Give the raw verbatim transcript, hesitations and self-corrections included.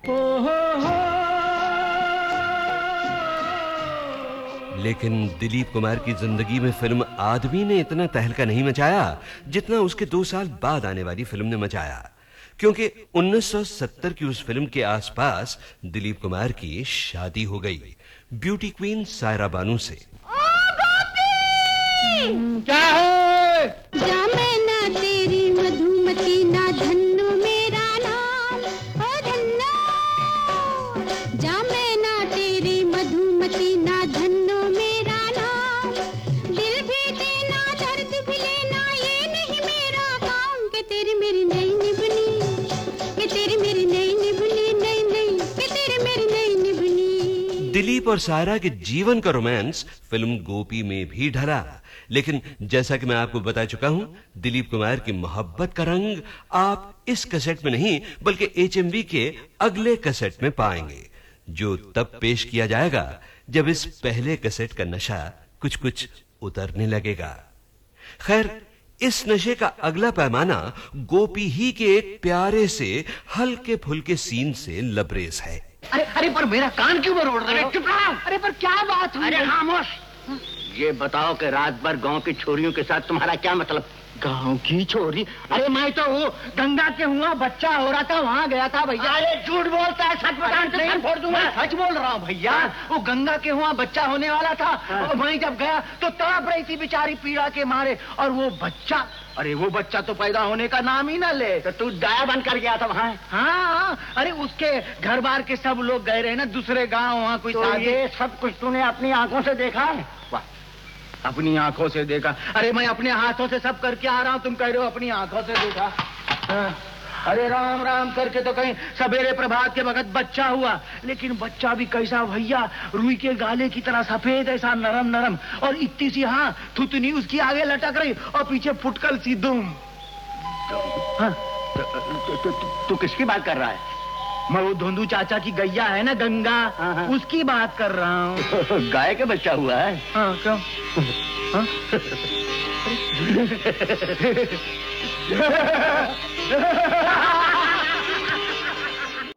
लेकिन दिलीप कुमार की जिंदगी में फिल्म आदमी ने इतना तहलका नहीं मचाया जितना उसके दो साल बाद आने वाली फिल्म ने मचाया, क्योंकि उन्नीस सौ सत्तर की उस फिल्म के आसपास दिलीप कुमार की शादी हो गई ब्यूटी क्वीन सायरा बानू से। क्या है? जा मैं ना तेरी मधुमती ना धन्नो मेरा नाम, ओ धन्नो। जा मैं ना तेरी मधुमती ना धन्नो मेरा नाम, दिल भी देना दर्द भी लेना ये नहीं मेरा काम। के तेरी मेरी नई निभनी, के तेरी मेरी नई निभनी, नई नई के तेरी मेरी नई निभनी। दिलीप और सायरा के जीवन का रोमांस फिल्म गोपी में भी ढला, लेकिन जैसा कि मैं आपको बता चुका हूं, दिलीप कुमार की मोहब्बत का रंग आप इस कैसेट में नहीं बल्कि एचएमवी के अगले कैसेट में पाएंगे, जो तब पेश किया जाएगा जब इस पहले कैसेट का नशा कुछ कुछ उतरने लगेगा। खैर, इस नशे का अगला पैमाना गोपी ही के एक प्यारे से हल्के फुल्के सीन से लबरेज है। अरे अरे पर मेरा कान क्यों मरोड़ रहे हो? चुप रहो। अरे पर क्या बात हुई? अरे खामोश। ये बताओ कि रात भर गांव की छोरियों के साथ तुम्हारा क्या मतलब? गांव की छोरी? अरे मैं तो वो गंगा के हुआ बच्चा हो रहा था, वहाँ गया था भैया। अरे झूठ बोलता है, सच बता। नहीं फोड़ दूंगा। सच बोल रहा हूँ भैया। वो गंगा के हुआ बच्चा होने वाला था, और मैं जब गया तो तड़प रही थी बेचारी पीड़ा के मारे, और वो बच्चा, अरे वो बच्चा तो पैदा होने का नाम ही ना ले। तो तू दया बन कर गया था वहाँ? हाँ, अरे उसके घर बार के सब लोग गए रहे ना दूसरे गाँव, वहाँ कोई तो ये सब कुछ तूने अपनी आंखों से देखा है? अपनी आंखों से देखा? अरे मैं अपने हाथों से सब करके आ रहा हूँ, तुम कह रहे हो अपनी आंखों से देखा? हाँ। अरे राम राम करके तो कहीं सवेरे प्रभात के वक्त बच्चा हुआ, लेकिन बच्चा भी कैसा भैया, रुई के गाले की तरह सफेद, ऐसा नरम नरम, और इतनी सी हाँ थुतनी उसकी आगे लटक रही और पीछे फुटकल सी दुम। हाँ, तू किसकी बात कर रहा है? मैं वो धोंदू चाचा की गैया है ना गंगा, हाँ, उसकी बात कर रहा हूँ। गाय का बच्चा हुआ है? हाँ, क्यों? हाँ?